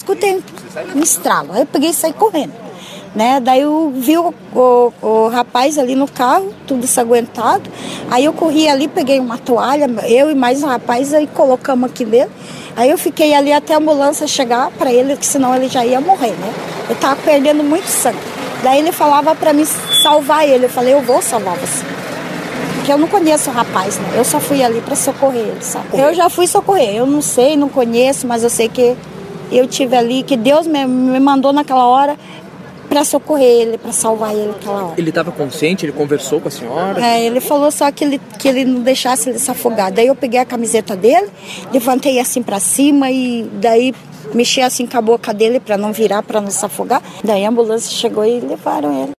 Escutei um estralo, aí eu peguei e saí correndo, né? Daí eu vi o rapaz ali no carro, tudo ensanguentado. Aí eu corri ali, peguei uma toalha, eu e mais um rapaz, aí colocamos aqui dentro. Aí eu fiquei ali até a ambulância chegar para ele, que senão ele já ia morrer, né? Eu tava perdendo muito sangue. Daí ele falava para mim salvar ele. Eu falei, eu vou salvar você. Porque eu não conheço o rapaz, né? Eu só fui ali para socorrer ele, sabe? Eu já fui socorrer, eu não sei, não conheço, mas eu sei que eu tive ali, que Deus me mandou naquela hora para socorrer ele, para salvar ele naquela hora. Ele estava consciente? Ele conversou com a senhora? Ele falou só que ele não deixasse ele se afogar. Daí eu peguei a camiseta dele, levantei assim para cima e daí mexi assim com a boca dele para não virar, para não se afogar. Daí a ambulância chegou e levaram ele.